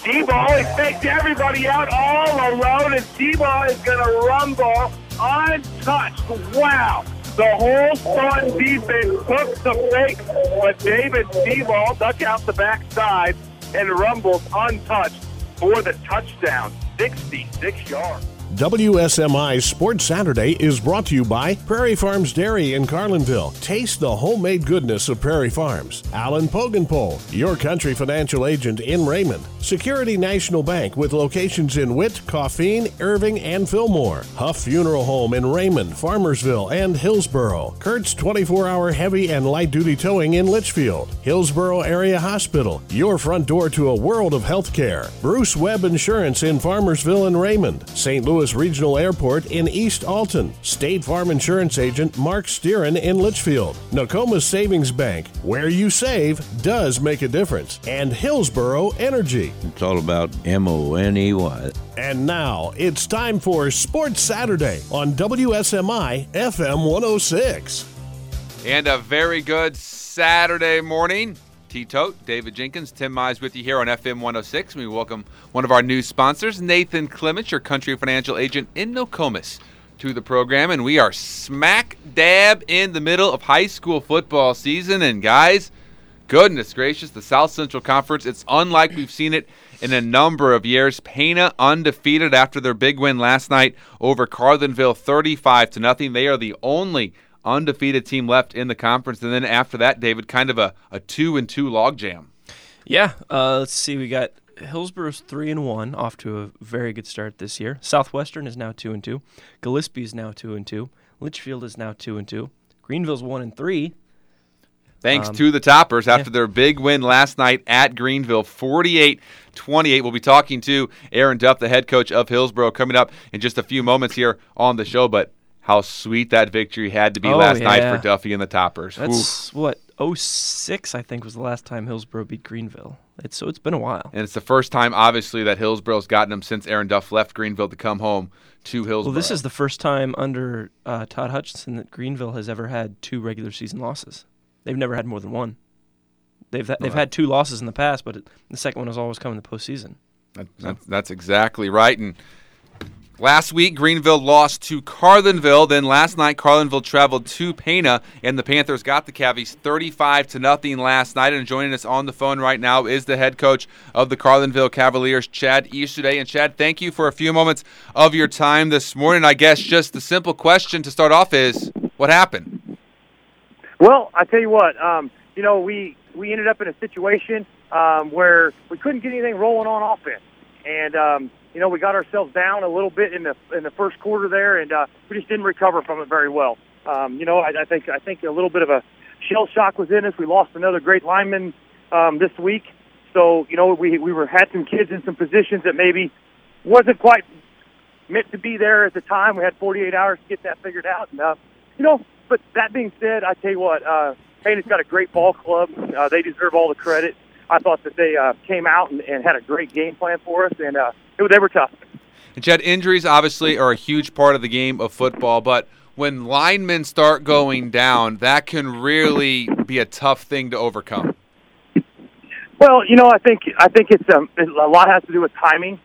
D-ball, he faked everybody out all alone, and D-ball is going to rumble untouched. Wow. The whole front defense took the fake, but David D-ball ducked out the backside and rumbles untouched for the touchdown. 66 yards. WSMI Sports Saturday is brought to you by Prairie Farms Dairy in Carlinville. Taste the homemade goodness of Prairie Farms. Alan Pogenpole, your country financial agent in Raymond. Security National Bank with locations in Witt, Coffeen, Irving, and Fillmore. Huff Funeral Home in Raymond, Farmersville, and Hillsboro. Kurt's 24-hour heavy and light-duty towing in Litchfield. Hillsboro Area Hospital, your front door to a world of health care. Bruce Webb Insurance in Farmersville and Raymond. St. Louis Regional Airport in East Alton. State Farm Insurance Agent Mark Steeran in Litchfield. Nokomis Savings Bank, where you save does make a difference. And Hillsboro Energy. It's all about MONEY. And now it's time for Sports Saturday on WSMI FM 106. And a very good Saturday morning. T-Tote, David Jenkins, Tim Mize with you here on FM 106. We welcome one of our new sponsors, Nathan Clements, your country financial agent in Nokomis, to the program. And we are smack dab in the middle of high school football season. And guys, goodness gracious, the South Central Conference, it's unlike we've seen it in a number of years. Pana undefeated after their big win last night over Carlinville 35-0. They are the only undefeated team left in the conference. And then after that, David, kind of a 2-2 logjam. Yeah, let's see. We got Hillsboro's 3-1, off to a very good start this year. Southwestern is now 2-2. Gillespie is now 2-2. Litchfield is now 2-2. Greenville's 1-3. Thanks to the Toppers after their big win last night at Greenville, 48-28. We'll be talking to Aaron Duff, the head coach of Hillsboro, coming up in just a few moments here on the show. But how sweet that victory had to be last night for Duffy and the Toppers. That's what, 06, I think, was the last time Hillsboro beat Greenville. So it's been a while. And it's the first time, obviously, that Hillsboro's gotten them since Aaron Duff left Greenville to come home to Hillsboro. Well, this is the first time under Todd Hutchinson that Greenville has ever had 2 regular season losses. They've never had more than 1. They've had 2 losses in the past, but the second one has always come in the postseason. That's exactly right. And last week, Greenville lost to Carlinville. Then last night, Carlinville traveled to Pana, and the Panthers got the Cavies 35-0 last night. And joining us on the phone right now is the head coach of the Carlinville Cavaliers, Chad Easterday. And Chad, thank you for a few moments of your time this morning. I guess just the simple question to start off is, what happened? Well, I tell you what, we ended up in a situation where we couldn't get anything rolling on offense, and we got ourselves down a little bit in the first quarter there, and we just didn't recover from it very well. I think a little bit of a shell shock was in us. We lost another great lineman this week, so we had some kids in some positions that maybe wasn't quite meant to be there at the time. We had 48 hours to get that figured out, and But that being said, I tell you what, Payne's got a great ball club. They deserve all the credit. I thought that they came out and had a great game plan for us, and they were tough. And Chad, injuries obviously are a huge part of the game of football, but when linemen start going down, that can really be a tough thing to overcome. Well, I think it's a lot has to do with timing.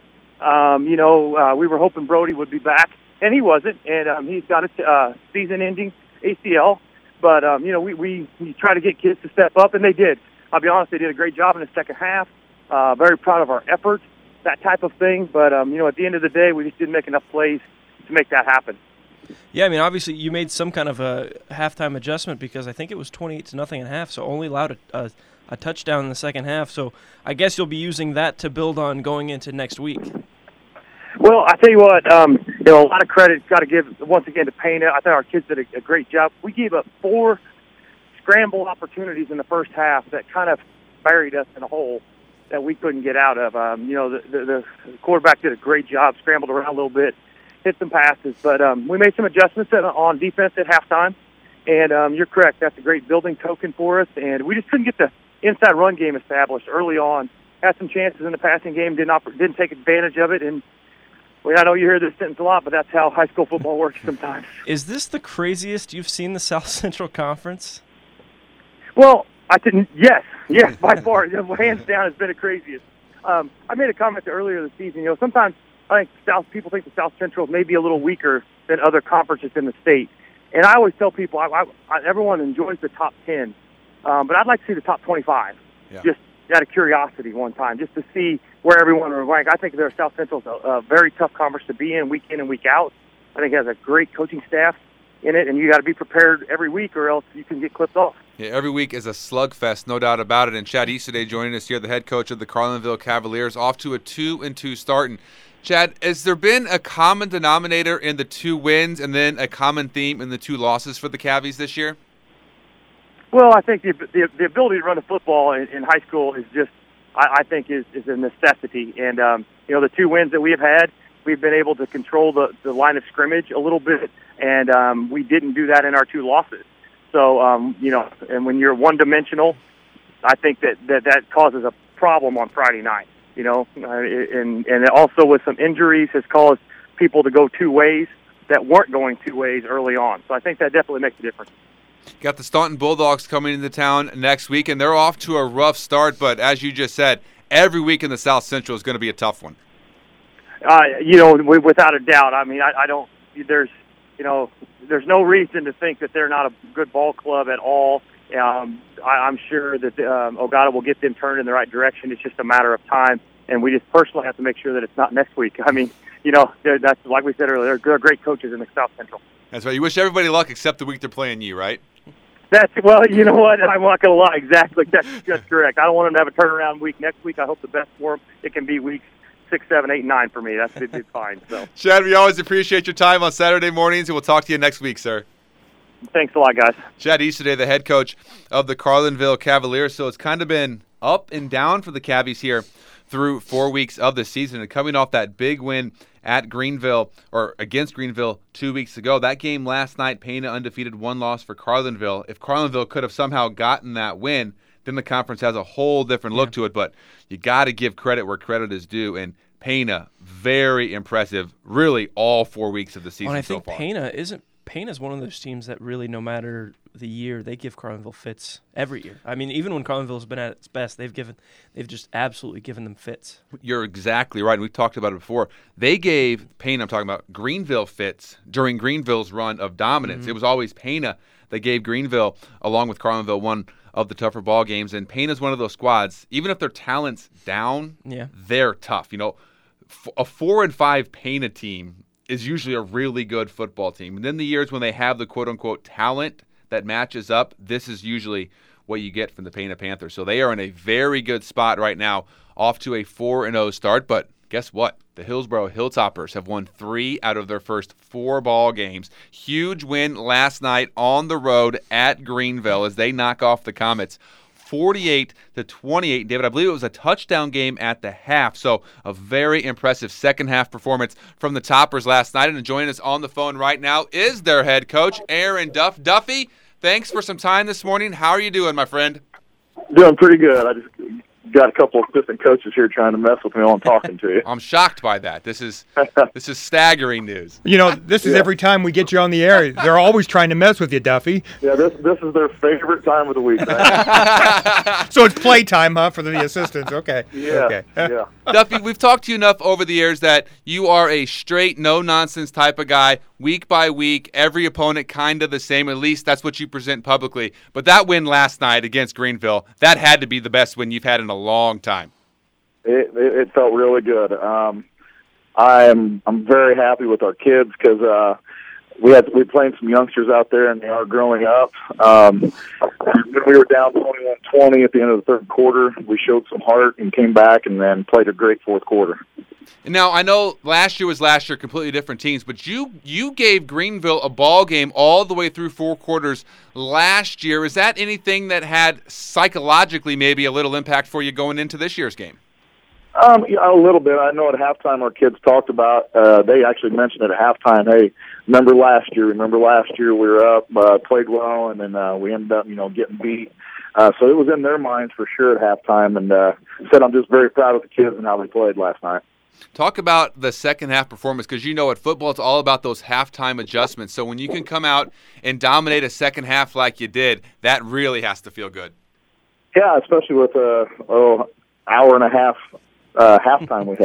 We were hoping Brody would be back, and he wasn't, and he's got a season-ending ACL. But we try to get kids to step up, and they did. I'll be honest, they did a great job in the second half. Very proud of our effort, that type of thing. But at the end of the day, we just didn't make enough plays to make that happen. Yeah, I mean, obviously you made some kind of a halftime adjustment because I think it was 28-0 at half, so only allowed a touchdown in the second half. So I guess you'll be using that to build on going into next week. Well, I tell you what, a lot of credit's got to give once again to Payne. I think our kids did a great job. We gave up 4 scramble opportunities in the first half that kind of buried us in a hole that we couldn't get out of. The quarterback did a great job, scrambled around a little bit, hit some passes, but we made some adjustments on defense at halftime. And you're correct, that's a great building token for us. And we just couldn't get the inside run game established early on. Had some chances in the passing game, didn't take advantage of it, and I know you hear this sentence a lot, but that's how high school football works sometimes. Is this the craziest you've seen the South Central Conference? Well, yes, by far. Hands down, it's been the craziest. I made a comment earlier this season. Sometimes I think people think the South Central may be a little weaker than other conferences in the state. And I always tell people, everyone enjoys the top 10, but I'd like to see the top 25, just out of curiosity one time, just to see where everyone will rank. I think South Central's a very tough conference to be in and week out. I think it has a great coaching staff in it, and you got to be prepared every week or else you can get clipped off. Yeah, every week is a slugfest, no doubt about it. And Chad Easterday joining us here, the head coach of the Carlinville Cavaliers, off to a 2-2 start. And Chad, has there been a common denominator in the 2 wins and then a common theme in the 2 losses for the Cavies this year? Well, I think the ability to run a football in high school is just, I think, is a necessity. And, the 2 wins that we have had, we've been able to control the line of scrimmage a little bit, and we didn't do that in our 2 losses. So, and when you're one-dimensional, I think that causes a problem on Friday night, and also with some injuries has caused people to go 2 ways that weren't going 2 ways early on. So I think that definitely makes a difference. Got the Staunton Bulldogs coming into town next week, and they're off to a rough start, but as you just said, every week in the South Central is going to be a tough one. Without a doubt. I mean, I don't. There's no reason to think that they're not a good ball club at all. I'm sure that Ogata will get them turned in the right direction. It's just a matter of time, and we just personally have to make sure that it's not next week. I mean, that's like we said earlier. They're great coaches in the South Central. That's right. You wish everybody luck except the week they're playing you, right? You know what? I'm not going to lie. Exactly. That's correct. I don't want them to have a turnaround week next week. I hope the best for them. It can be weeks 6, 7, 8, 9 for me. It'd be fine. So, Chad, we always appreciate your time on Saturday mornings, and we'll talk to you next week, sir. Thanks a lot, guys. Chad Easterday, the head coach of the Carlinville Cavaliers. So it's kind of been up and down for the Cavies here through 4 weeks of the season. And coming off that big win at Greenville, or against Greenville 2 weeks ago, that game last night, Pana undefeated, 1 loss for Carlinville. If Carlinville could have somehow gotten that win, then the conference has a whole different look to it. But you got to give credit where credit is due. And Pana, very impressive, really all 4 weeks of the season so far. I think Pana's one of those teams that really, no matter the year, they give Carlinville fits every year. I mean, even when Carlinville's been at its best, they've just absolutely given them fits. You're exactly right. We've talked about it before. They gave Pana, I'm talking about Greenville, fits during Greenville's run of dominance. It was always Pana that gave Greenville, along with Carlinville, one of the tougher ball games. And Pana's one of those squads, even if their talent's down, they're tough. A 4-5 Pana team is usually a really good football team. And then the years when they have the quote-unquote talent that matches up, this is usually what you get from the Pana Panthers. So they are in a very good spot right now, off to a 4-0 start. But guess what? The Hillsboro Hilltoppers have won 3 out of their first 4 ball games. Huge win last night on the road at Greenville as they knock off the Comets 48-28. David, I believe it was a touchdown game at the half. So a very impressive second half performance from the Toppers last night. And joining us on the phone right now is their head coach, Aaron Duff. Duffy, thanks for some time this morning. How are you doing, my friend? Doing pretty good. I just got a couple of assistant coaches here trying to mess with me while I'm talking to you. I'm shocked by that. This is staggering news. This is every time we get you on the air. They're always trying to mess with you, Duffy. Yeah, this is their favorite time of the week. Right? So it's playtime, huh, for the assistants? Okay. Yeah. Okay. Yeah. Duffy, we've talked to you enough over the years that you are a straight, no-nonsense type of guy. Week by week, every opponent kind of the same. At least that's what you present publicly. But that win last night against Greenville, that had to be the best win you've had in a long time. It felt really good. I'm very happy with our kids because we're playing some youngsters out there and they are growing up. When we were down 21-20 at the end of the third quarter, we showed some heart and came back and then played a great fourth quarter. Now, I know last year, completely different teams, but you gave Greenville a ball game all the way through 4 quarters last year. Is that anything that had psychologically maybe a little impact for you going into this year's game? A little bit. I know at halftime our kids talked about, they actually mentioned it at halftime, hey, remember last year we were up, played well, and then we ended up, getting beat. So it was in their minds for sure at halftime, and said I'm just very proud of the kids and how they played last night. Talk about the second half performance, because at football it's all about those halftime adjustments. So when you can come out and dominate a second half like you did, that really has to feel good. Yeah, especially with hour and a half halftime we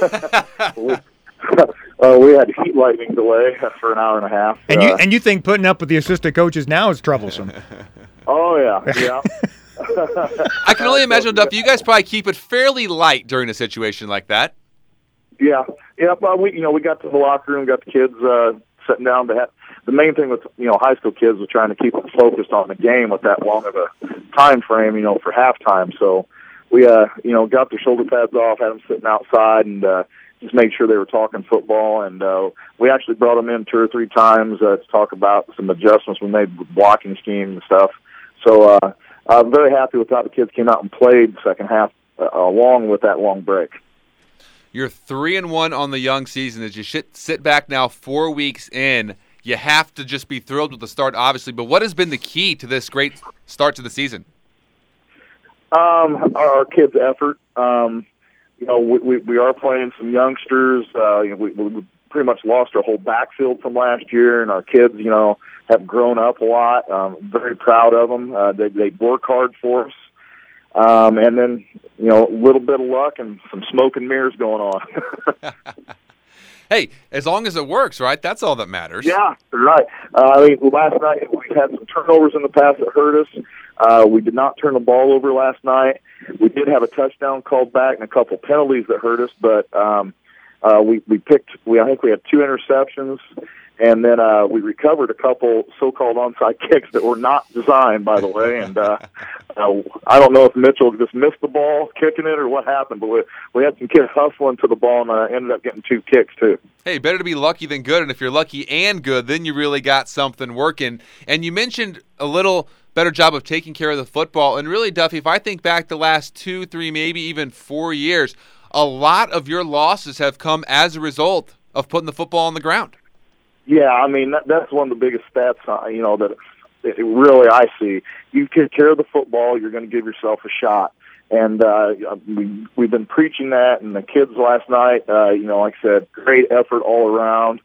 had. We had heat lightning delay for an hour and a half. And you think putting up with the assistant coaches now is troublesome? Oh yeah. I can only imagine, Duff, you guys probably keep it fairly light during a situation like that. Yeah. Well, we got to the locker room, got the kids sitting down. The main thing with high school kids was trying to keep them focused on the game with that long of a time frame, for halftime. So we got their shoulder pads off, had them sitting outside, and just made sure they were talking football. And we actually brought them in 2 or 3 times to talk about some adjustments we made with blocking scheme and stuff. So I'm very happy with how the kids came out and played the second half along with that long break. You're 3-1 on the young season. As you sit back now 4 weeks in, you have to just be thrilled with the start, obviously. But what has been the key to this great start to the season? Our kids' effort. We are playing some youngsters. We pretty much lost our whole backfield from last year, and our kids, have grown up a lot. Very proud of them. They work hard for us. And then, a little bit of luck and some smoke and mirrors going on. Hey, as long as it works, right? That's all that matters. Yeah, right. Last night we had some turnovers in the past that hurt us. We did not turn the ball over last night. We did have a touchdown called back and a couple penalties that hurt us, but I think we had 2 interceptions. And then we recovered a couple so-called onside kicks that were not designed, by the way. And I don't know if Mitchell just missed the ball kicking it or what happened, but we had some kids hustling to the ball and ended up getting 2 kicks too. Hey, better to be lucky than good. And if you're lucky and good, then you really got something working. And you mentioned a little better job of taking care of the football. And really, Duffy, if I think back the last 2, 3, maybe even 4 years, a lot of your losses have come as a result of putting the football on the ground. Yeah, that's one of the biggest stats, that really I see. You take care of the football, you're going to give yourself a shot. And we've been preaching that, and the kids last night, like I said, great effort all around.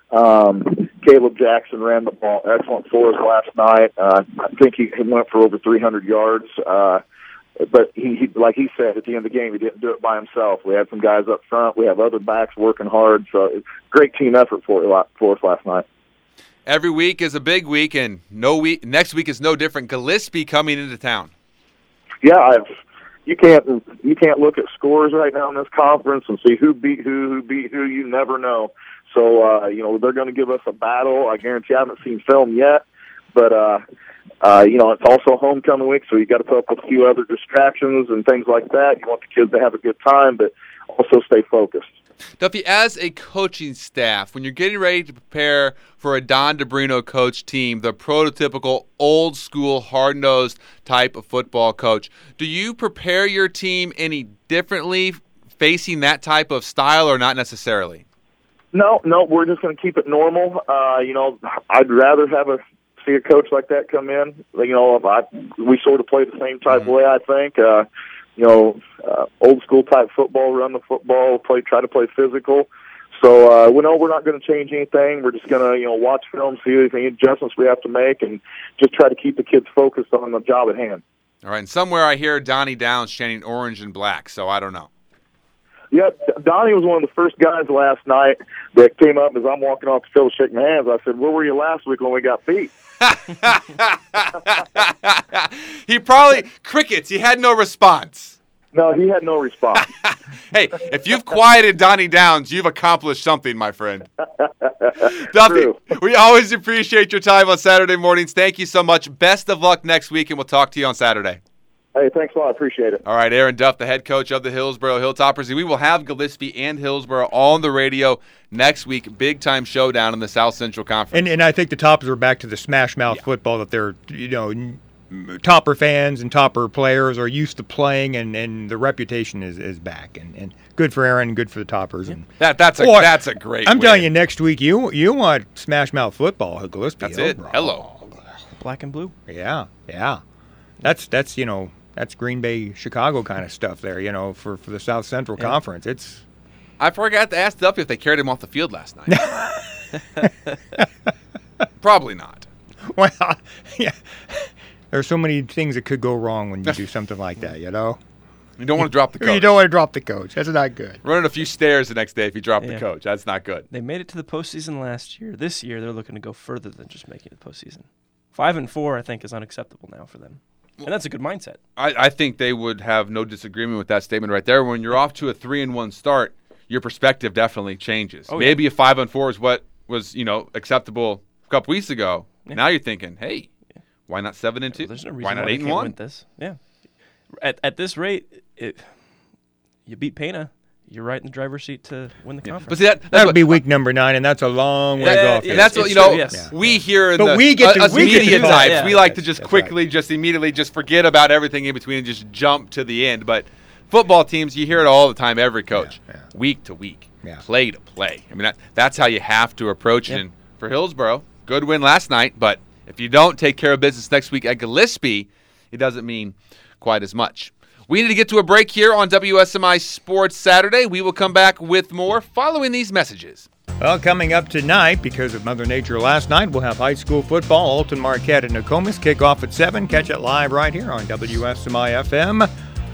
Caleb Jackson ran the ball excellent for us last night. I think he went for over 300 yards. But he, like he said, at the end of the game, he didn't do it by himself. We had some guys up front. We have other backs working hard. So great team effort for us last night. Every week is a big week, and next week is no different. Gillespie coming into town. Yeah, you can't look at scores right now in this conference and see who beat who beat who. You never know. So they're going to give us a battle. I guarantee I haven't seen film yet, but it's also homecoming week, so you got to put up with a few other distractions and things like that. You want the kids to have a good time, but also stay focused. Duffy, as a coaching staff, when you're getting ready to prepare for a Don DeBrino coach team, the prototypical old-school, hard-nosed type of football coach, do you prepare your team any differently facing that type of style or not necessarily? No, we're just going to keep it normal. I'd rather see a coach like that come in. We sort of play the same type of way, I think. Old school type football, run the football, try to play physical. So we're not going to change anything. We're just going to watch film, see any adjustments we have to make, and just try to keep the kids focused on the job at hand. All right, and somewhere I hear Donnie Downs chanting orange and black, so I don't know. Yeah, Donnie was one of the first guys last night that came up as I'm walking off the field shaking hands. I said, where were you last week when we got beat? He probably crickets. He had no response. No, he had no response. Hey, if you've quieted Donnie Downs, you've accomplished something, my friend. Duffy, we always appreciate your time on Saturday mornings. Thank you so much. Best of luck next week, and we'll talk to you on Saturday. Hey, thanks a lot. I appreciate it. All right, Aaron Duff, the head coach of the Hillsboro Hilltoppers. We will have Gillespie and Hillsboro on the radio next week. Big-time showdown in the South Central Conference. And I think the Toppers are back to the smash-mouth football that they're, Topper fans and Topper players are used to playing, and the reputation is back. And good for Aaron and good for the Toppers. And that's a great I'm win. telling you, next week you want smash-mouth football at Gillespie. That's it. Hello. Black and blue. Yeah. That's Green Bay, Chicago kind of stuff there, for the South Central Conference. I forgot to ask Duffy if they carried him off the field last night. Probably not. Well, yeah. There's so many things that could go wrong when you do something like that, You don't want to drop the coach. You don't want to drop the coach. That's not good. Running a few stairs the next day if you drop the Yeah. coach. That's not good. They made it to the postseason last year. This year, they're looking to go further than just making the postseason. 5-4, I think, is unacceptable now for them. And that's a good mindset. I think they would have no disagreement with that statement right there. When you're off to a 3-1 start, your perspective definitely changes. Oh, yeah. Maybe a 5-4 is what was acceptable a couple weeks ago. Yeah. Now you're thinking, hey, why not 7-2? Well, there's no reason why not they can't 8-1? win this. Yeah. At this rate, you beat Pena, you're right in the driver's seat to win the conference. But see, that's That would what, be week number 9, and that's a long way off. and that's what It's true, yes. we here in But the we get to- us we get to media do that. types. Yeah. We like to Yes, just that's quickly, just immediately, just forget about everything in between and just jump to the end. But football teams, you hear it all the time. Every coach, Yeah. week to week, Yeah. play to play. I mean, that's how you have to approach it. Yep. And for Hillsborough, good win last night. But if you don't take care of business next week at Gillespie, it doesn't mean quite as much. We need to get to a break here on WSMI Sports Saturday. We will come back with more following these messages. Well, coming up tonight, because of Mother Nature last night, we'll have high school football. Alton Marquette and Nokomis kick off at 7. Catch it live right here on WSMI FM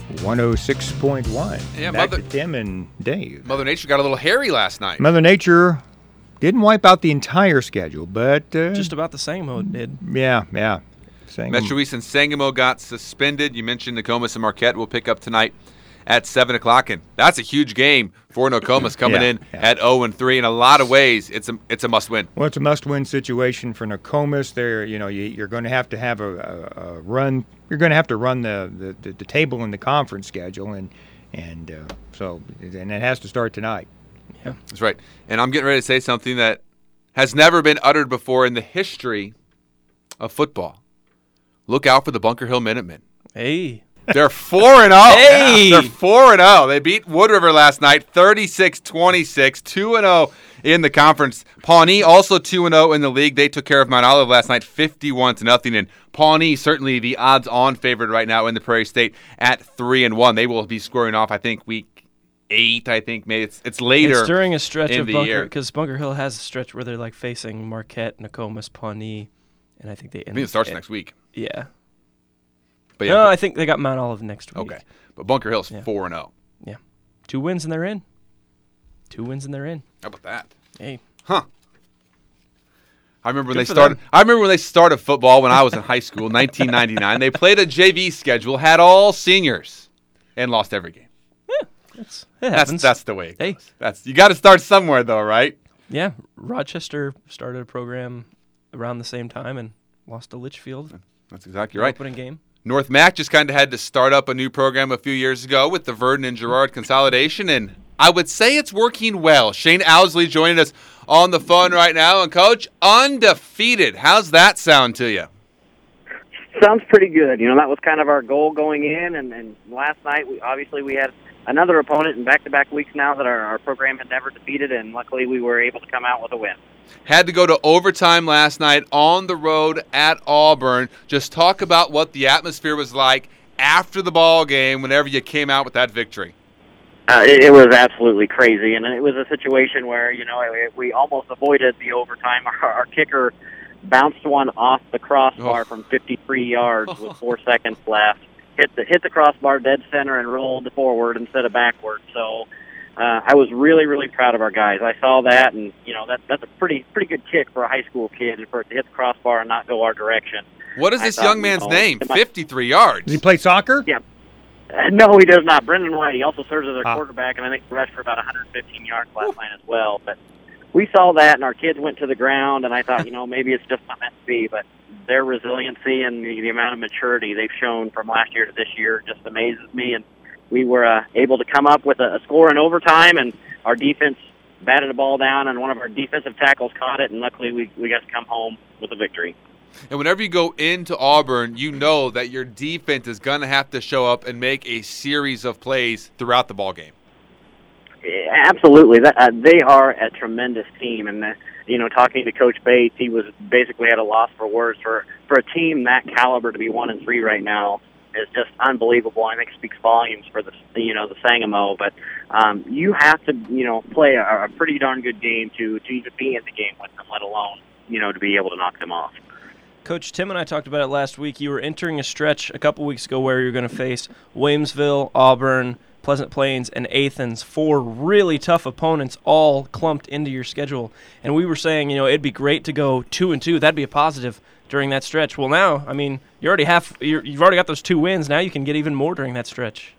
106.1. Yeah, Back to Tim and Dave. Mother Nature got a little hairy last night. Mother Nature didn't wipe out the entire schedule, but Just about the same, it did. yeah. Saying Metro East and Sangamo got suspended. You mentioned Nokomis and Marquette will pick up tonight at 7 o'clock, and that's a huge game for Nokomis coming Yeah, in yeah. at 0-3. In a lot of ways, it's a must-win. Well, it's a must-win situation for Nokomis. There, you're going to have a run. You're going to have to run the table in the conference schedule, and it has to start tonight. That's right. And I'm getting ready to say something that has never been uttered before in the history of football. Look out for the Bunker Hill Minutemen. Hey. They're 4-0. Hey! They're 4-0. They beat Wood River last night, 36-26, 2-0 in the conference. Pawnee also 2-0 in the league. They took care of Mount Olive last night, 51-0. And Pawnee certainly the odds-on favorite right now in the Prairie State at 3-1. They will be scoring off, I think, week 8. I think maybe it's later. It's during a stretch in of the Bunker, year. because Bunker Hill has a stretch where they're like facing Marquette, Nokomis, Pawnee, and I think they end. I think it starts next week. Yeah. But No, I think they got Mount Olive next week. okay. But Bunker Hill's Yeah. 4-0. Yeah. 2 wins and they're in. 2 wins and they're in. How about that? Hey. Huh. I remember when Good they for started. them. I remember when they started football when I was in high school, 1999. They played a JV schedule, had all seniors, and lost every game. It happens. That's the way it Hey. goes. That's you got to start somewhere, though, right? Yeah. Rochester started a program around the same time and lost to Litchfield. That's exactly right. Opening game. North Mac just kind of had to start up a new program a few years ago with the Verdon and Girard consolidation, and I would say it's working well. Shane Owsley joining us on the phone right now, and Coach, undefeated. How's that sound to you? Sounds pretty good. That was kind of our goal going in, and last night we had another opponent in back-to-back weeks now that our program had never defeated, and luckily we were able to come out with a win. Had to go to overtime last night on the road at Auburn. Just talk about what the atmosphere was like after the ball game whenever you came out with that victory. It was absolutely crazy, and it was a situation where, we almost avoided the overtime. Our kicker bounced one off the crossbar from 53 yards with 4 seconds left, hit the crossbar dead center and rolled forward instead of backward. So I was really, really proud of our guys. I saw that, and that's a pretty good kick for a high school kid, for it to hit the crossbar and not go our direction. What is this young man's name? 53 yards. Does he play soccer? Yeah. No, he does not. Brendan White. He also serves as our quarterback, and I think he rushed for about 115 yards last night as well. But we saw that, and our kids went to the ground, and I thought, maybe it's just not meant to be. But their resiliency and the amount of maturity they've shown from last year to this year just amazes me. And we were able to come up with a score in overtime, and our defense batted the ball down, and one of our defensive tackles caught it, and luckily we got to come home with a victory. And whenever you go into Auburn, you know that your defense is going to have to show up and make a series of plays throughout the ball game. Absolutely. They are a tremendous team. And, talking to Coach Bates, he was basically at a loss for words. For a team that caliber to be 1-3 right now is just unbelievable. I think it speaks volumes for the Sangamo. But you have to, play a pretty darn good game to even be in the game with them, let alone, to be able to knock them off. Coach, Tim and I talked about it last week. You were entering a stretch a couple weeks ago where you're going to face Williamsville, Auburn, Pleasant Plains, and Athens, 4 really tough opponents all clumped into your schedule. And we were saying, it'd be great to go 2-2. That'd be a positive during that stretch. Well, now, you've already got those 2 wins. Now you can get even more during that stretch.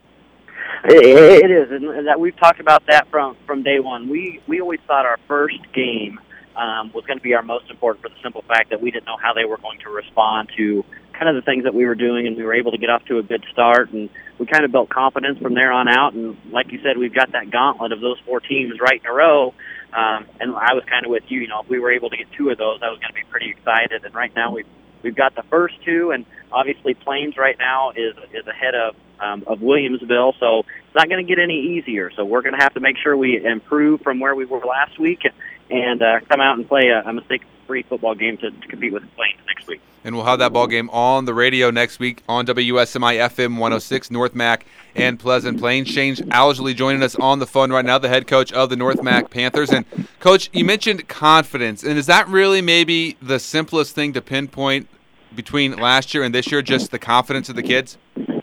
It is, and that we've talked about that from day one. We always thought our first game was going to be our most important for the simple fact that we didn't know how they were going to respond to kind of the things that we were doing, and we were able to get off to a good start, and we kind of built confidence from there on out. And like you said, we've got that gauntlet of those 4 teams right in a row. And I was kind of with you. If we were able to get 2 of those, I was going to be pretty excited. And right now we've got the first 2, and obviously Plains right now is ahead of Williamsville, so it's not going to get any easier. So we're going to have to make sure we improve from where we were last week and come out and play a mistake-free football game to compete with Plains next week. And we'll have that ball game on the radio next week on WSMI FM 106, North Mac and Pleasant Plains. Shane Owsley joining us on the phone right now, the head coach of the North Mac Panthers. And, Coach, you mentioned confidence. And is that really maybe the simplest thing to pinpoint between last year and this year, just the confidence of the kids?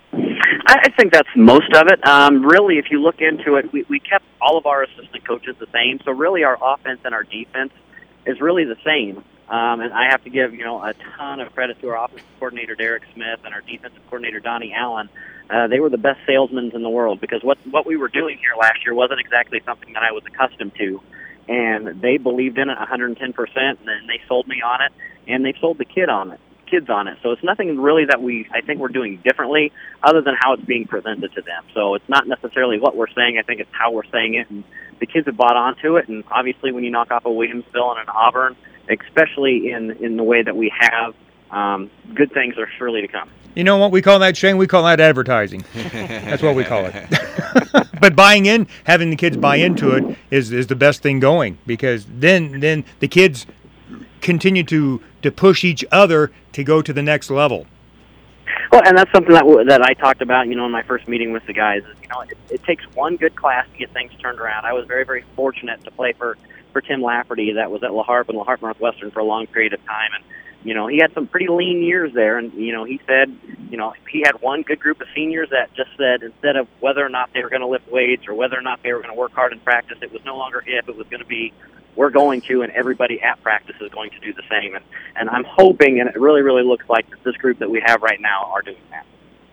I think that's most of it. Really, if you look into it, we kept all of our assistant coaches the same. So really our offense and our defense is really the same. And I have to give, a ton of credit to our offensive coordinator, Derek Smith, and our defensive coordinator, Donnie Allen. They were the best salesmen in the world because what we were doing here last year wasn't exactly something that I was accustomed to. And they believed in it 110%, and then they sold me on it, and they sold the kids on it. So it's nothing really that I think we're doing differently other than how it's being presented to them. So it's not necessarily what we're saying. I think it's how we're saying it, and the kids have bought onto it. And obviously when you knock off a Williamsville and an Auburn, especially in the way that we have, good things are surely to come. You know what we call that, Shane? We call that advertising. That's what we call it. But buying in, having the kids buy into it is the best thing going, because then the kids continue to push each other to go to the next level. Well, and that's something that I talked about, in my first meeting with the guys. Is, it takes one good class to get things turned around. I was very, very fortunate to play for Tim Lafferty that was at La Harpe and La Harpe Northwestern for a long period of time. And, he had some pretty lean years there. And, he said, he had one good group of seniors that just said instead of whether or not they were going to lift weights or whether or not they were going to work hard in practice, it was no longer if, it was going to be we're going to, and everybody at practice is going to do the same. And I'm hoping, and it really, really looks like that this group that we have right now are doing that.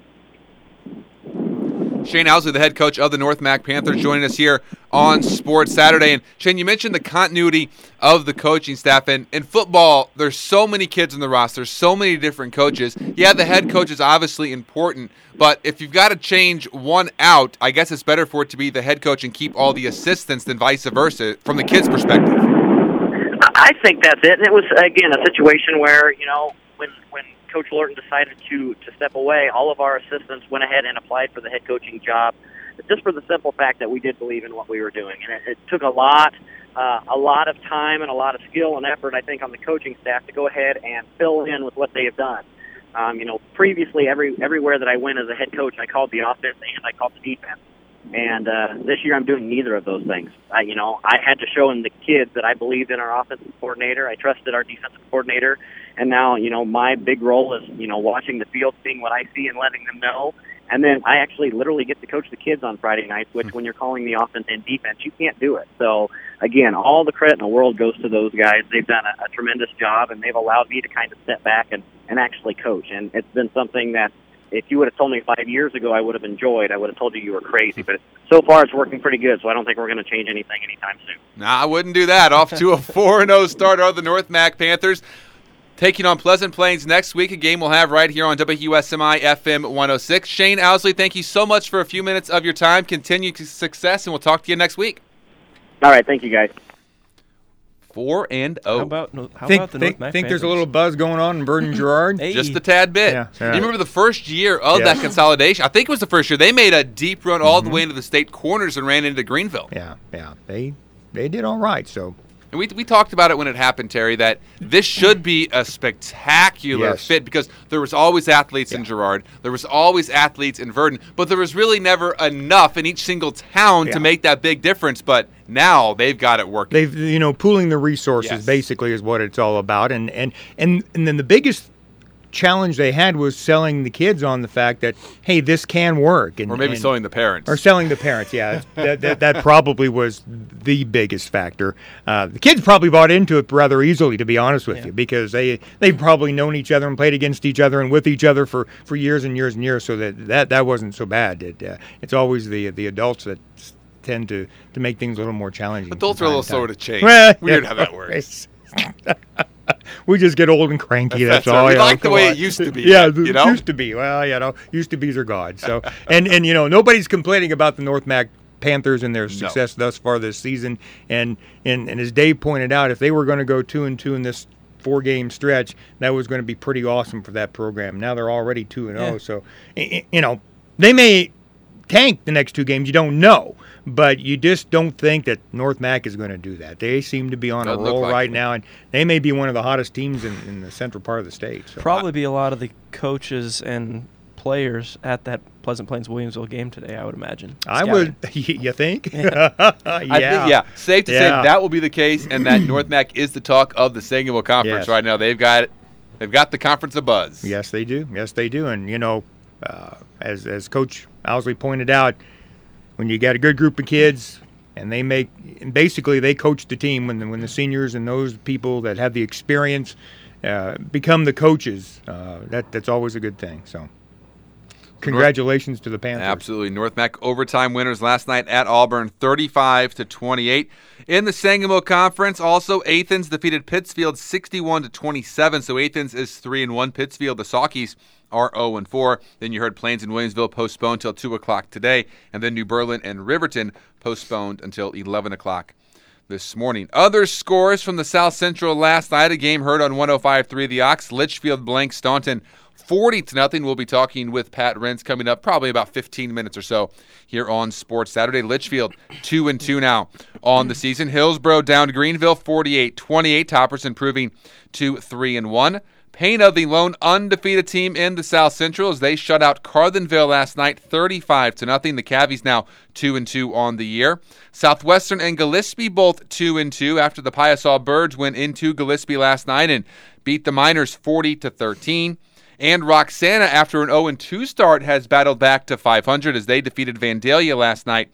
Shane Owsley, the head coach of the North Mac Panthers, joining us here on Sports Saturday. And Shane, you mentioned the continuity of the coaching staff. And in football, there's so many kids in the roster, so many different coaches. Yeah, the head coach is obviously important, but if you've got to change one out, I guess it's better for it to be the head coach and keep all the assistants than vice versa from the kids' perspective. I think that's it. And it was, again, a situation where, when Coach Lorton decided to step away, all of our assistants went ahead and applied for the head coaching job, just for the simple fact that we did believe in what we were doing. And it took a lot of time and a lot of skill and effort, I think, on the coaching staff to go ahead and fill in with what they have done. Previously, everywhere that I went as a head coach, I called the offense and I called the defense. And this year I'm doing neither of those things. I had to show the kids that I believed in our offensive coordinator. I trusted our defensive coordinator. And now, my big role is, watching the field, seeing what I see and letting them know. And then I actually literally get to coach the kids on Friday nights, which when you're calling the offense and defense, you can't do it. So, again, all the credit in the world goes to those guys. They've done a tremendous job, and they've allowed me to kind of step back and actually coach. And it's been something that if you would have told me 5 years ago I would have enjoyed, I would have told you were crazy. But so far it's working pretty good, so I don't think we're going to change anything anytime soon. Nah, I wouldn't do that. Off to a 4-0 start are the North Mac Panthers, taking on Pleasant Plains next week, a game we'll have right here on WSMI FM 106. Shane Owsley, thank you so much for a few minutes of your time. Continued success, and we'll talk to you next week. All right, thank you, guys. 4-0. How about the North Mac Panthers? Think there's a little buzz going on in Vernon Girard? Hey. Just a tad bit. Yeah. You remember the first year of that consolidation? I think it was the first year. They made a deep run all the way into the state corners and ran into Greenville. Yeah. They did all right, so. And we talked about it when it happened, Terry, that this should be a spectacular fit because there was always athletes in Girard. There was always athletes in Verdon. But there was really never enough in each single town to make that big difference. But now they've got it working. They've, pooling the resources basically is what it's all about. And then the biggest challenge they had was selling the kids on the fact that, hey, this can work. Or maybe selling the parents. Or selling the parents, yeah. that probably was the biggest factor. The kids probably bought into it rather easily, to be honest with you, because they've probably known each other and played against each other and with each other for years and years and years, so that wasn't so bad. It's always the adults that tend to make things a little more challenging. Adults are a little slower to change. Well, Weird how that works. We just get old and cranky. That's right. all. We like the way it used to be. Yeah, it used to be. Well, used to be's are gone. So, and nobody's complaining about the North Mac Panthers and their success thus far this season. And as Dave pointed out, if they were going to go 2-2 in this 4-game stretch, that was going to be pretty awesome for that program. Now they're already 2-0. So, they may tank the next 2 games. You don't know. But you just don't think that North Mac is going to do that. They seem to be on a roll right now, and they may be one of the hottest teams in the central part of the state. So. Probably be a lot of the coaches and players at that Pleasant Plains-Williamsville game today, I would imagine. I would. You think? Yeah. I think, safe to say that will be the case, and that North Mac is the talk of the Sangerville Conference right now. They've got the conference abuzz. Yes, they do. Yes, they do. And, as Coach Owsley pointed out, when you got a good group of kids and basically they coach the team when the seniors and those people that have the experience become the coaches, that's always a good thing. So congratulations to the Panthers. Absolutely. North Mac overtime winners last night at Auburn, 35-28. In the Sangamo Conference, also Athens defeated Pittsfield 61-27. So Athens is 3-1. Pittsfield, the Saukeys, are 0-4. Then you heard Plains and Williamsville postponed till 2 o'clock today, and then New Berlin and Riverton postponed until 11 o'clock this morning. Other scores from the South Central last night, a game heard on 105.3 The Ox. Litchfield blank Staunton 40-0. We'll be talking with Pat Rentz coming up probably about 15 minutes or so here on Sports Saturday. Litchfield 2-2 now on the season. Hillsboro down to Greenville 48-28. Toppers improving to 3-1. Pana, the lone undefeated team in the South Central, as they shut out Carlinville last night 35-0. The Cavies now 2-2 on the year. Southwestern and Gillespie both 2-2 after the Piasaw Birds went into Gillespie last night and beat the Miners 40-13. And Roxana, after an 0-2 start, has battled back to 500 as they defeated Vandalia last night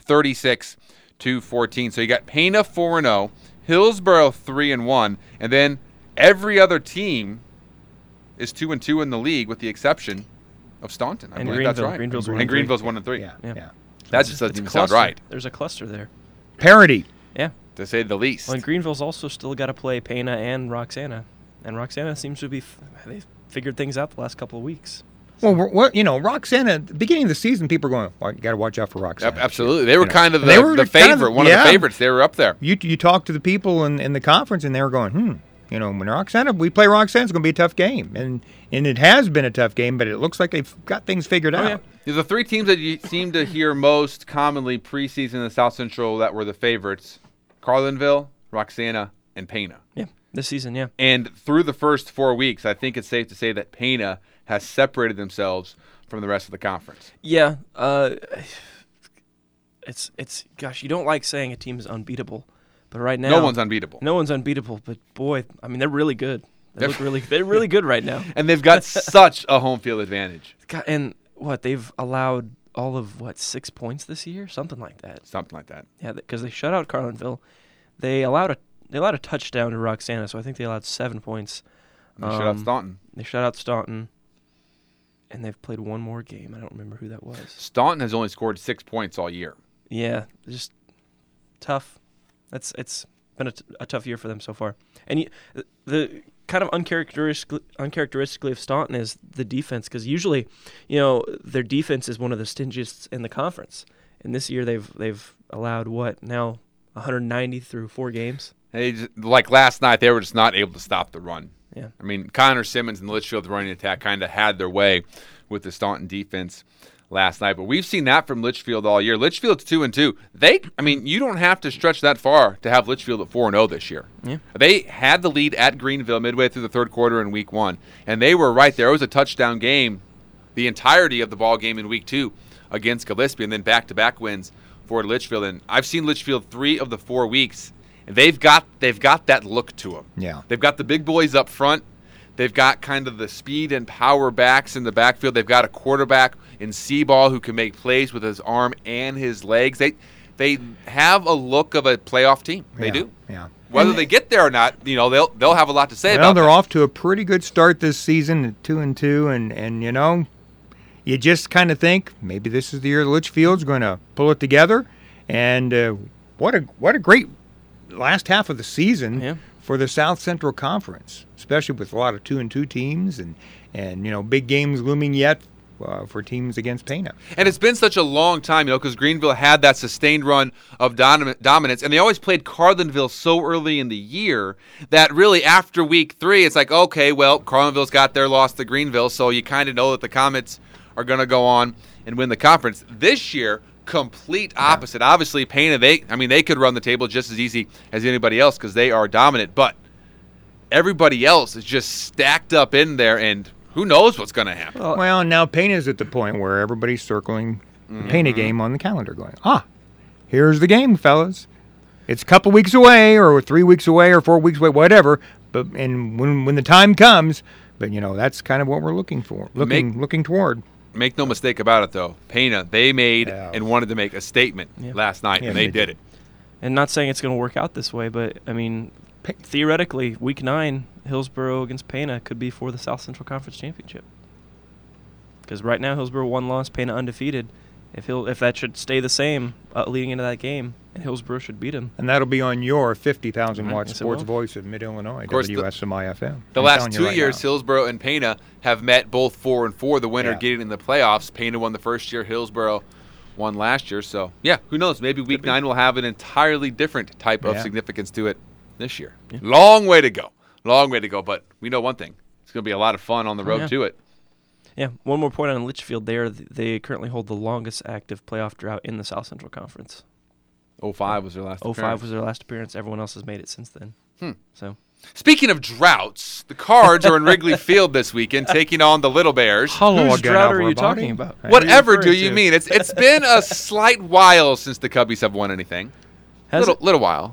36-14. So you got Pana 4-0, Hillsboro 3-1, and then every other team is 2-2 in the league, with the exception of Staunton. I believe that's right. Greenville's 1-3. Yeah. That just doesn't even sound right. There's a cluster there. Parity. Yeah. To say the least. Well, and Greenville's also still got to play Pana and Roxana. And Roxana seems to be they've figured things out the last couple of weeks. Well, Roxana, at the beginning of the season, people are going, you got to watch out for Roxana. Absolutely. They were kind of the favorite, one of the favorites. They were up there. You talk to the people in the conference, and they were going, when Roxana, we play Roxana, it's going to be a tough game. And it has been a tough game, but it looks like they've got things figured out. Yeah. The 3 teams that you seem to hear most commonly preseason in the South Central that were the favorites, Carlinville, Roxana, and Pana. Yeah, this season, yeah. And through the first 4 weeks, I think it's safe to say that Pana has separated themselves from the rest of the conference. Yeah. It's gosh, you don't like saying a team is unbeatable. But right now, no one's unbeatable. No one's unbeatable. But boy, I mean, they're really good. They're really good right now. And they've got such a home field advantage. And they've allowed all of 6 points this year, something like that. Yeah, because they shut out Carlinville. They allowed a touchdown to Roxana, so I think they allowed 7 points. They shut out Staunton. They shut out Staunton. And they've played one more game. I don't remember who that was. Staunton has only scored 6 points all year. Yeah, just tough. It's been a tough year for them so far. And the kind of uncharacteristically of Staunton is the defense, because usually, their defense is one of the stingiest in the conference. And this year they've allowed 190 through 4 games. Like last night, they were just not able to stop the run. Yeah. I mean, Connor Simmons and the Litchfield running attack kind of had their way with the Staunton defense last night. But we've seen that from Litchfield all year. Litchfield's 2-2. You don't have to stretch that far to have Litchfield at 4-0 this year. Yeah. They had the lead at Greenville midway through the third quarter in week 1, and they were right there. It was a touchdown game the entirety of the ball game in week 2 against Gillespie, and then back-to-back wins for Litchfield. And I've seen Litchfield 3 of the 4 weeks, and they've got that look to them. Yeah. They've got the big boys up front. They've got kind of the speed and power backs in the backfield. They've got a quarterback in Seaball who can make plays with his arm and his legs. They have a look of a playoff team. They do. Yeah. Whether they get there or not, they'll have a lot to say about they're that. off to a pretty good start this season at 2-2, and you just kind of think maybe this is the year Litchfield's going to pull it together. And what a great last half of the season for the South Central Conference, especially with a lot of 2-2 teams and big games looming yet for teams against Pana. And it's been such a long time, because Greenville had that sustained run of dominance, and they always played Carlinville so early in the year that really after week 3, it's like, okay, well, Carlinville's got their loss to Greenville, so you kind of know that the Comets are going to go on and win the conference. This year, complete opposite. Obviously, Pana, they could run the table just as easy as anybody else because they are dominant, but everybody else is just stacked up in there, and who knows what's going to happen. Well, now Pana's at the point where everybody's circling the Pana game on the calendar going, here's the game, fellas. It's a couple weeks away or 3 weeks away or 4 weeks away, whatever, and when the time comes, but that's kind of what we're looking for, looking toward. Make no mistake about it, though. Pana, they made and wanted to make a statement last night, and they did it. And not saying it's going to work out this way, but, theoretically, Week 9, Hillsboro against Pana could be for the South Central Conference Championship. Because right now, Hillsboro 1 loss, Pana undefeated. If that should stay the same leading into that game, and Hillsboro should beat him. And that'll be on your 50,000-watt sports voice of Mid-Illinois, WSMI-FM. The last 2 years, Hillsboro and Pana have met both 4-4, the winner getting in the playoffs. Pana won the first year, Hillsboro won last year. So, who knows? Maybe Week 9 will have an entirely different type of significance to it this year. Yeah. Long way to go, but we know one thing. It's going to be a lot of fun on the road to it. Yeah, one more point on Litchfield. They currently hold the longest active playoff drought in the South Central Conference. 05 was their last appearance. 05 was their last appearance. Everyone else has made it since then. So, speaking of droughts, the Cards are in Wrigley Field this weekend taking on the Little Bears. Whose drought are you talking about? Whatever do you mean? It's been a slight while since the Cubbies have won anything. Little while.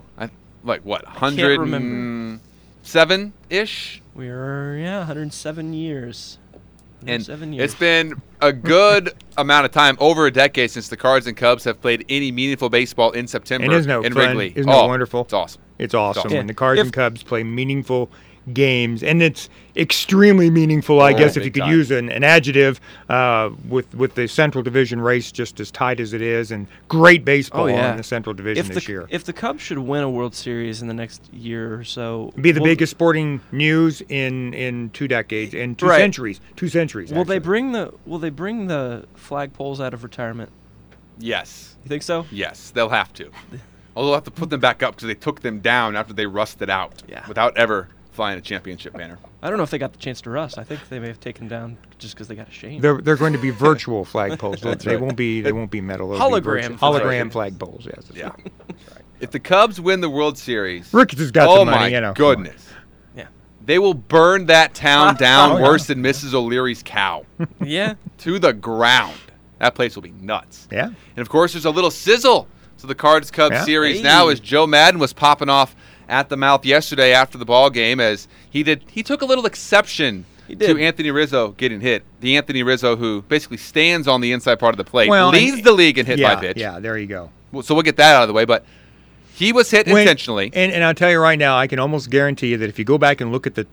107-ish? We're 107 years. It's been a good amount of time, over a decade, since the Cards and Cubs have played any meaningful baseball in September in Wrigley. Isn't it wonderful? It's awesome. It's awesome when the Cards and Cubs play meaningful games, and it's extremely meaningful, I guess, if you could use an adjective, with the Central Division race just as tight as it is, and great baseball in the Central Division this year. If the Cubs should win a World Series in the next year or so, it'd be the biggest sporting news in 2 decades, in 2 centuries. 2 centuries. Will they bring the flagpoles out of retirement? Yes. You think so? Yes, they'll have to. Although they'll have to put them back up because they took them down after they rusted out without ever flying a championship banner. I don't know if they got the chance to rust. I think they may have taken them down just because they got ashamed. They're going to be virtual flagpoles. They won't be metal. Hologram flagpoles. Yes. Yeah. That's right. If the Cubs win the World Series, Ricketts has got the money. Oh my goodness. Yeah. They will burn that town down worse than Mrs. O'Leary's cow. To the ground. That place will be nuts. Yeah. And of course, there's a little sizzle to the Cards-Cubs series now, as Joe Madden was popping off at the mouth yesterday after the ball game, as he took a little exception to Anthony Rizzo getting hit. The Anthony Rizzo who basically stands on the inside part of the plate, leads the league in hit by pitch. Yeah, there you go. So we'll get that out of the way, but he was hit intentionally. And I'll tell you right now, I can almost guarantee you that if you go back and look at the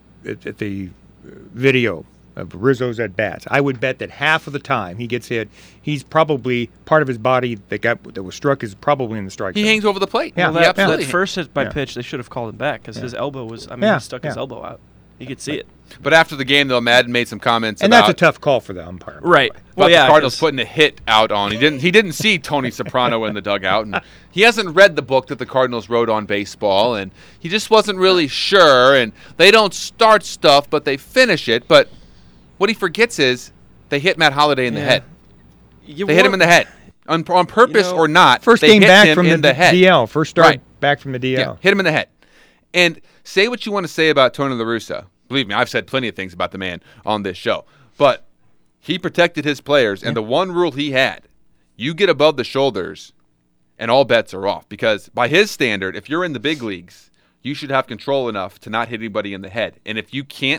video of Rizzo's at bats, I would bet that half of the time he gets hit, he's probably part of his body that was struck is probably in the strike zone. He hangs over the plate. Yeah, that first hit by pitch, they should have called him back because his elbow was. He stuck his elbow out. He could see it. But after the game, though, Madden made some comments and that's a tough call for the umpire. Right. About the Cardinals putting a hit out on. He didn't see Tony Soprano in the dugout, and he hasn't read the book that the Cardinals wrote on baseball, and he just wasn't really sure. And they don't start stuff, but they finish it. But what he forgets is they hit Matt Holliday in the head. They hit him in the head. On purpose or not, first game back from the DL. First start back from the DL. Yeah, hit him in the head. And say what you want to say about Tony La Russa. Believe me, I've said plenty of things about the man on this show. But he protected his players, and the one rule he had, you get above the shoulders, and all bets are off. Because by his standard, if you're in the big leagues, you should have control enough to not hit anybody in the head. And if you can't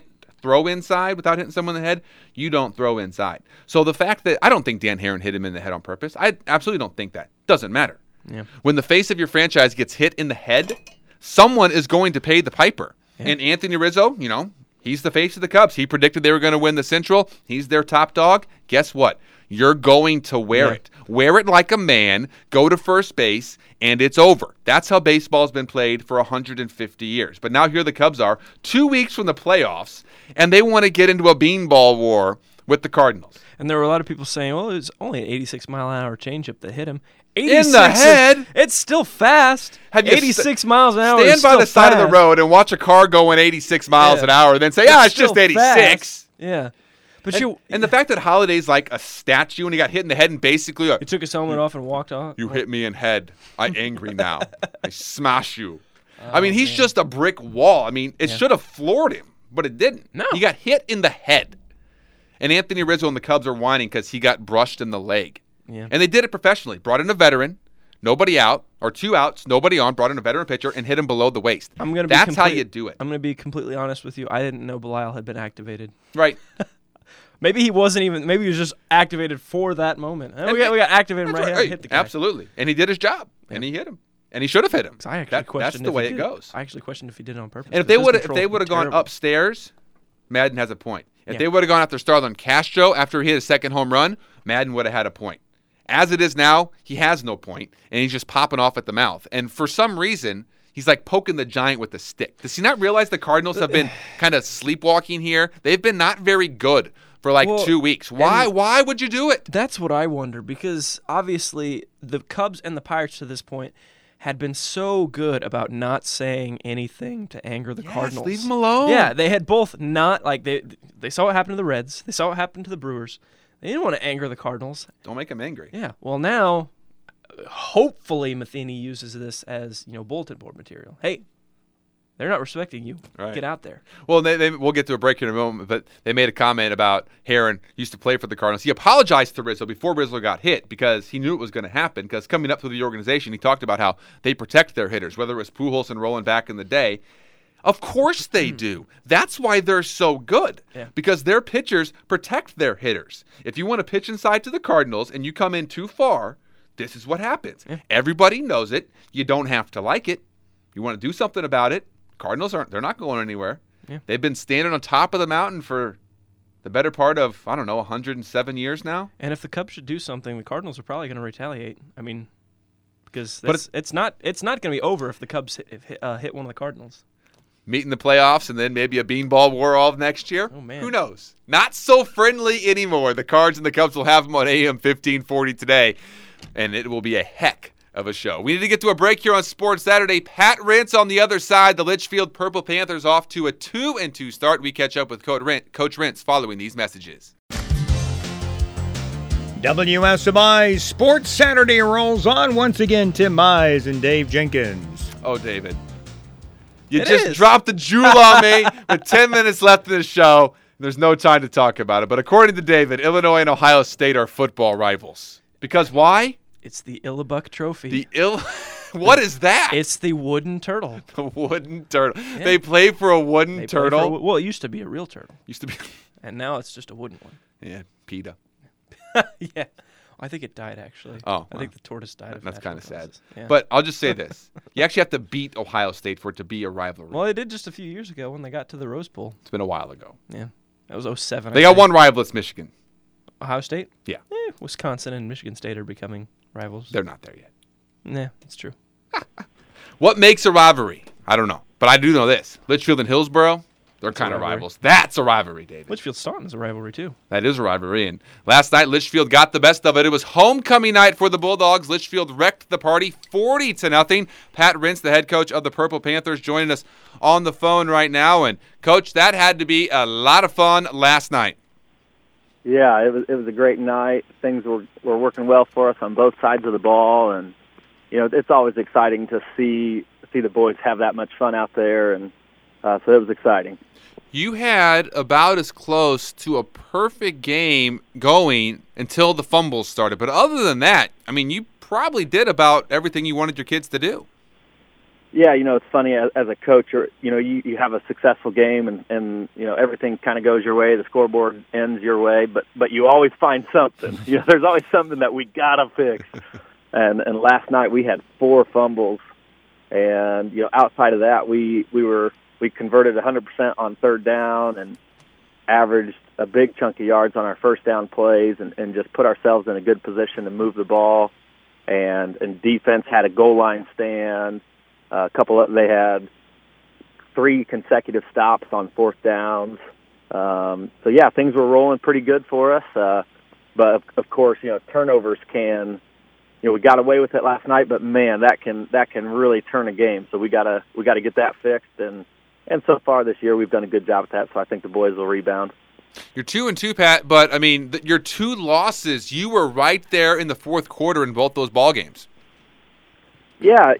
throw inside without hitting someone in the head, you don't throw inside. So the fact that I don't think Dan Herron hit him in the head on purpose, I absolutely don't think that. Doesn't matter. Yeah. When the face of your franchise gets hit in the head, someone is going to pay the piper. Yeah. And Anthony Rizzo, he's the face of the Cubs. He predicted they were going to win the Central. He's their top dog. Guess what? You're going to wear it. Wear it like a man, go to first base, and it's over. That's how baseball's been played for 150 years. But now here the Cubs are, 2 weeks from the playoffs, and they want to get into a beanball war with the Cardinals. And there were a lot of people saying, well, it was only an 86-mile-an-hour changeup that hit him. In the head? It's still fast. 86 miles an hour Stand by the side of the road and watch a car going 86 miles an hour, and then say, it's just 86. Fast. Yeah. But and the fact that Holiday's like a statue and he got hit in the head and basically he took his helmet off and walked off. You hit me in head. I'm angry now. I smash you. He's just a brick wall. It should have floored him, but it didn't. No. He got hit in the head. And Anthony Rizzo and the Cubs are whining because he got brushed in the leg. Yeah. And they did it professionally. Brought in a veteran, nobody out, or 2 outs, nobody on, brought in a veteran pitcher and hit him below the waist. That's how you do it. I'm going to be completely honest with you. I didn't know Belial had been activated. Right. Maybe he wasn't even. Maybe he was just activated for that moment. We got activated right here and hit the guy. Absolutely, and he did his job, and he hit him, and he should have hit him. That's the way it goes. I actually questioned if he did it on purpose. And if they would have gone upstairs, Madden has a point. If they would have gone after Starlin Castro after he hit his second home run, Madden would have had a point. As it is now, he has no point, and he's just popping off at the mouth. And for some reason, he's like poking the giant with a stick. Does he not realize the Cardinals have been kind of sleepwalking here? They've been not very good for 2 weeks. Why would you do it? That's what I wonder, because obviously the Cubs and the Pirates to this point had been so good about not saying anything to anger the Cardinals. Leave them alone. Yeah, they had both not, they saw what happened to the Reds. They saw what happened to the Brewers. They didn't want to anger the Cardinals. Don't make them angry. Yeah, well now, hopefully Matheny uses this as, bulletin board material. Hey, they're not respecting you. Right. Get out there. Well, we'll get to a break here in a moment, but they made a comment about Herron used to play for the Cardinals. He apologized to Rizzo before Rizzo got hit because he knew it was going to happen, because coming up through the organization, he talked about how they protect their hitters, whether it was Pujols and Rolen back in the day. Of course they do. That's why they're so good, because their pitchers protect their hitters. If you want to pitch inside to the Cardinals and you come in too far, this is what happens. Yeah. Everybody knows it. You don't have to like it. You want to do something about it. Cardinals they're not going anywhere. Yeah. They've been standing on top of the mountain for the better part of, 107 years now. And if the Cubs should do something, the Cardinals are probably going to retaliate. Because it's not going to be over if the Cubs hit one of the Cardinals. Meet in the playoffs and then maybe a beanball war all next year. Oh, man. Who knows? Not so friendly anymore. The Cards and the Cubs will have them on AM 1540 today, and it will be a heck of a show. We need to get to a break here on Sports Saturday. Pat Rentz on the other side. The Litchfield Purple Panthers off to a 2-2 start. We catch up with Coach Rentz following these messages. WSMI Sports Saturday rolls on. Once again, Tim Mize and Dave Jenkins. Oh, David. You dropped the jewel on me with 10 minutes left in the show. There's no time to talk about it. But according to David, Illinois and Ohio State are football rivals. Because why? It's the Illabuck Trophy. What is that? It's the wooden turtle. The wooden turtle. Yeah. They play for a wooden turtle? Well, it used to be a real turtle. Used to be. And now it's just a wooden one. Yeah, PETA. Yeah. I think it died, actually. Oh, I think the tortoise died. That's kind of sad. Yeah. But I'll just say this. You actually have to beat Ohio State for it to be a rivalry. Well, they did just a few years ago when they got to the Rose Bowl. It's been a while ago. Yeah. That was 2007. They got one rival. It's Michigan. Ohio State? Yeah. Wisconsin and Michigan State are becoming rivals. They're not there yet. Nah, that's true. What makes a rivalry? I don't know. But I do know this. Litchfield and Hillsboro, they're kind of rivals. That's a rivalry, David. Litchfield-Staunton is a rivalry, too. That is a rivalry. And last night, Litchfield got the best of it. It was homecoming night for the Bulldogs. Litchfield wrecked the party 40-0. Pat Rentz, the head coach of the Purple Panthers, joining us on the phone right now. And, Coach, that had to be a lot of fun last night. Yeah, it was a great night. Things were working well for us on both sides of the ball, and it's always exciting to see the boys have that much fun out there, and so it was exciting. You had about as close to a perfect game going until the fumbles started, but other than that, you probably did about everything you wanted your kids to do. Yeah, it's funny as a coach, you have a successful game and everything kind of goes your way. The scoreboard ends your way, but you always find something. There's always something that we gotta fix. And last night we had 4 fumbles, and outside of that we converted 100% on third down and averaged a big chunk of yards on our first down plays and just put ourselves in a good position to move the ball. And defense had a goal line stand. They had 3 consecutive stops on fourth downs. Things were rolling pretty good for us. But of course, turnovers can. We got away with it last night, but man, that can really turn a game. So we gotta get that fixed. And so far this year, we've done a good job at that. So I think the boys will rebound. You're 2-2, Pat, but I mean, your 2 losses, you were right there in the fourth quarter in both those ball games. Yeah,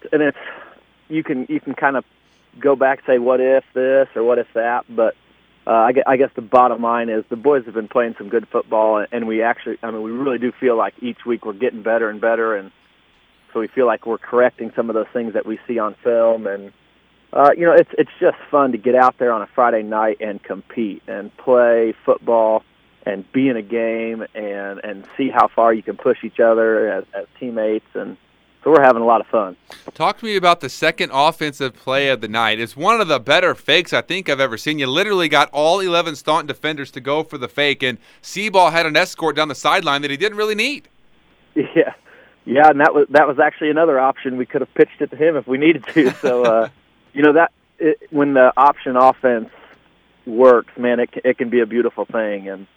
you can kind of go back and say, what if this or what if that, but I guess the bottom line is the boys have been playing some good football, and we really do feel like each week we're getting better and better, and so we feel like we're correcting some of those things that we see on film, and it's just fun to get out there on a Friday night and compete and play football and be in a game and see how far you can push each other as teammates, and so we're having a lot of fun. Talk to me about the second offensive play of the night. It's one of the better fakes I think I've ever seen. You literally got all 11 Staunton defenders to go for the fake, and Seaball had an escort down the sideline that he didn't really need. Yeah, and that was actually another option. We could have pitched it to him if we needed to. So, when the option offense works, man, it can be a beautiful thing, and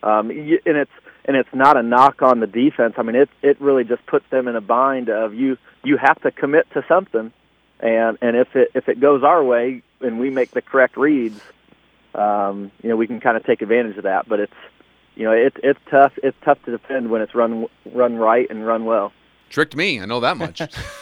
it's not a knock on the defense. I mean, it really just puts them in a bind of you have to commit to something, and if it goes our way and we make the correct reads, we can kind of take advantage of that. But it's tough. It's tough to defend when it's run right and run well. Tricked me, I know that much.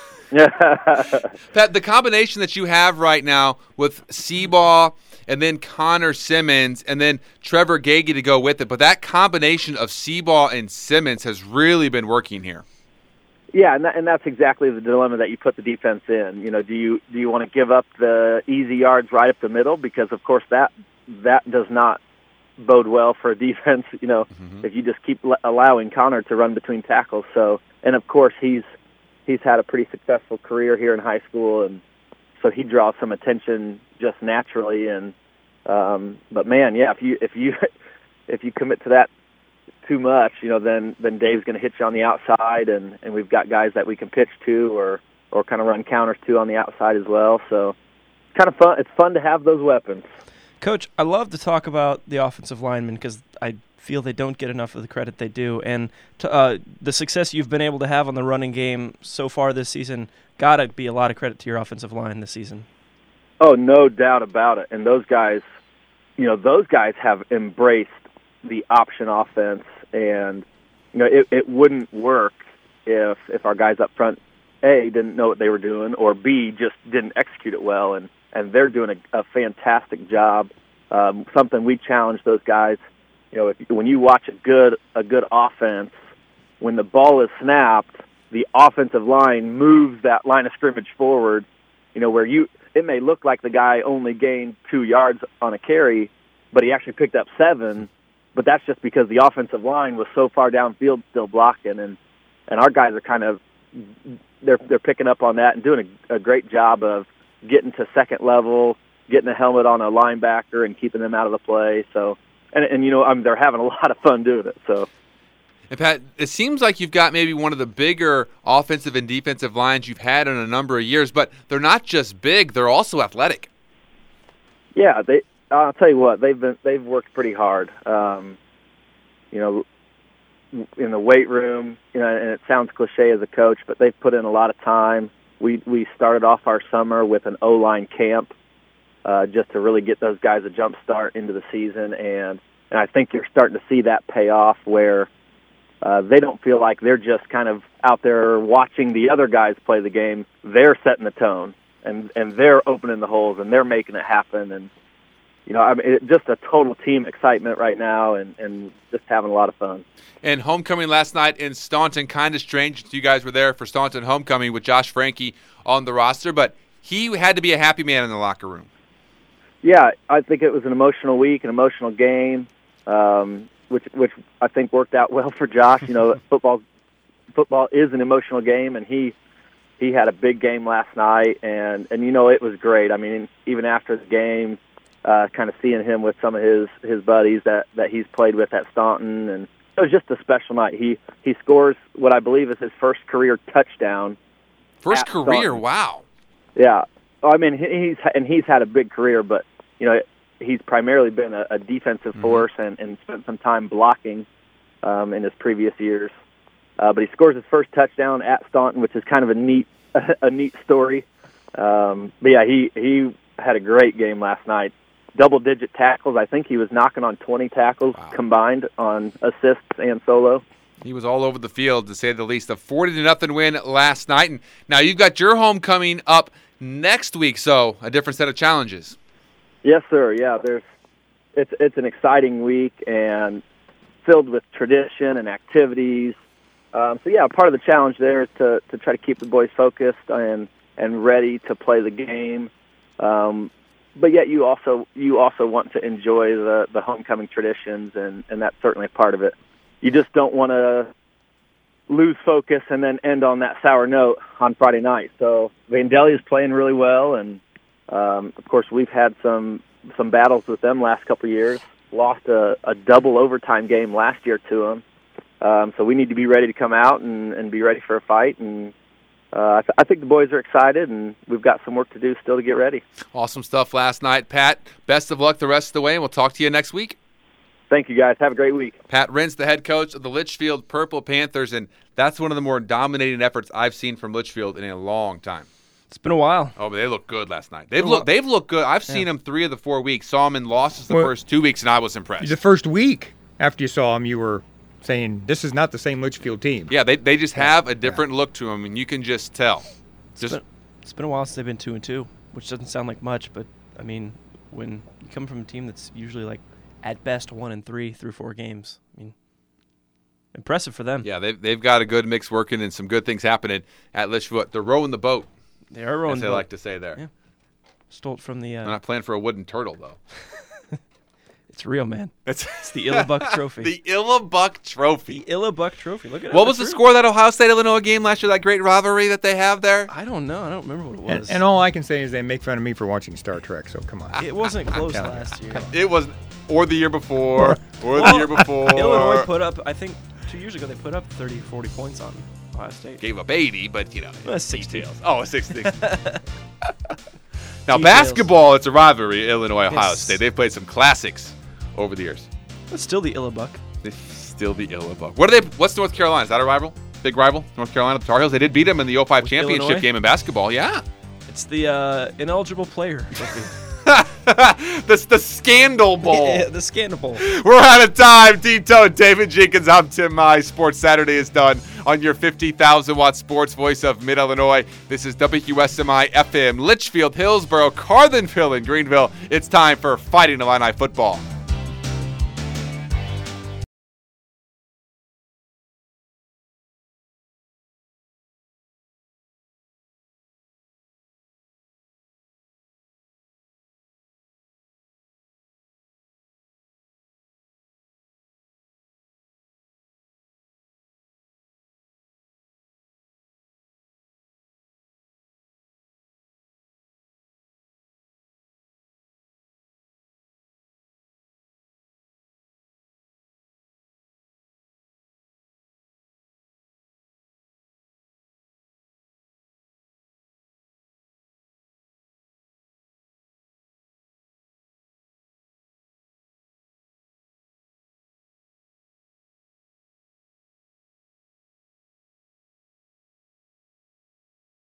Pat, the combination that you have right now with Seaball and then Connor Simmons and then Trevor Gagey to go with it, but that combination of Seaball and Simmons has really been working here. Yeah, and that's exactly the dilemma that you put the defense in. Do you want to give up the easy yards right up the middle, because of course that does not bode well for a defense. If you just keep allowing Connor to run between tackles. So, and of course he's had a pretty successful career here in high school, and so he draws some attention just naturally. And but man, yeah, if you commit to that too much, then Dave's going to hit you on the outside, and we've got guys that we can pitch to or kind of run counters to on the outside as well. So it's kind of fun. It's fun to have those weapons. Coach, I love to talk about the offensive linemen because I feel they don't get enough of the credit they do, and the success you've been able to have on the running game so far this season gotta be a lot of credit to your offensive line this season. Oh, no doubt about it. And those guys have embraced the option offense, and it wouldn't work if our guys up front A, didn't know what they were doing, or B, just didn't execute it well, and they're doing a fantastic job. Something we challenge those guys. When you watch a good offense, when the ball is snapped, the offensive line moves that line of scrimmage forward. Where it may look like the guy only gained 2 yards on a carry, but he actually picked up 7. But that's just because the offensive line was so far downfield still blocking, and our guys are kind of they're picking up on that and doing a great job of getting to second level, getting a helmet on a linebacker, and keeping them out of the play. So. And they're having a lot of fun doing it. So, and Pat, it seems like you've got maybe one of the bigger offensive and defensive lines you've had in a number of years, but they're not just big; they're also athletic. Yeah, I'll tell you what, they've worked pretty hard. In the weight room, and it sounds cliche as a coach, but they've put in a lot of time. We started off our summer with an O-line camp. Just to really get those guys a jump start into the season, and I think you're starting to see that pay off where they don't feel like they're just kind of out there watching the other guys play the game. They're setting the tone, and they're opening the holes, and they're making it happen. And just a total team excitement right now, and just having a lot of fun. And homecoming last night in Staunton, kind of strange. You guys were there for Staunton homecoming with Josh Franke on the roster, but he had to be a happy man in the locker room. Yeah, I think it was an emotional week, an emotional game, which I think worked out well for Josh. You know, football is an emotional game, and he had a big game last night, and you know, it was great. I mean, even after the game, kind of seeing him with some of his buddies that he's played with at Staunton, and it was just a special night. He scores what I believe is his first career touchdown. First career, Staunton. wow. Yeah, I mean, he's had a big career, but you know, he's primarily been a defensive force and spent some time blocking in his previous years. But he scores his first touchdown at Staunton, which is kind of a neat story. But yeah, he had a great game last night. Double-digit tackles. I think he was knocking on 20 tackles combined on assists and solo. He was all over the field, to say the least. A 40-0 win last night. And now you've got your homecoming up next week, so a different set of challenges. Yes, sir. Yeah, it's an exciting week and filled with tradition and activities. So yeah, part of the challenge there is to try to keep the boys focused and ready to play the game. But yet you also want to enjoy the homecoming traditions, and that's certainly a part of it. You just don't want to lose focus and then end on that sour note on Friday night. So Vandalia is playing really well, and of course we've had some battles with them last couple of years. Lost a double overtime game last year to them. So we need to be ready to come out and be ready for a fight. And I think the boys are excited, and we've got some work to do still to get ready. Awesome stuff last night, Pat. Best of luck the rest of the way, and we'll talk to you next week. Thank you, guys. Have a great week. Pat Rins, the head coach of the Litchfield Purple Panthers, and that's one of the more dominating efforts I've seen from Litchfield in a long time. It's been a while. Oh, but they look good last night. They've looked good. I've seen them 3 of the 4 weeks. Saw them in losses the first 2 weeks, and I was impressed. The first week after you saw them, you were saying this is not the same Litchfield team. Yeah, they just have a different look to them, and you can just tell. It's been a while since they've been 2-2, which doesn't sound like much, but I mean, when you come from a team that's usually like at best 1-3 through 4 games, I mean, impressive for them. Yeah, they've got a good mix working and some good things happening at Litchfield. They're rowing the boat. They are rowing as the they boat. like to say there. Yeah. Stole it from the. They're not playing for a wooden turtle though. It's real, man. It's the Illabuck Trophy. The Illabuck Trophy. The Illabuck Trophy. Look at it. What was the score of that Ohio State-Illinois game last year, that great rivalry that they have there? I don't know. I don't remember what it was. And all I can say is they make fun of me for watching Star Trek, so come on. It wasn't close last year. It was, or the year before, the year before. Illinois put up, I think 2 years ago, they put up 30, 40 points on Ohio State. Gave up 80, but, you know. 60. Oh, 60. Now, basketball, it's a rivalry, Illinois-Ohio State. They've played some classics over the years. It's still the Illabuck. It's still the Illabuck. What's North Carolina? Is that a rival? Big rival? North Carolina, the Tar Heels? They did beat them in the 05 championship Illinois? game in basketball, yeah. It's the ineligible player. the Scandal Bowl. Yeah, the Scandal Bowl. We're out of time. Tito, David Jenkins, I'm Tim Mize. Sports Saturday is done on your 50,000-watt sports voice of Mid-Illinois. This is WQSMI FM, Litchfield, Hillsboro, Carlinville, and Greenville. It's time for Fighting Illini football.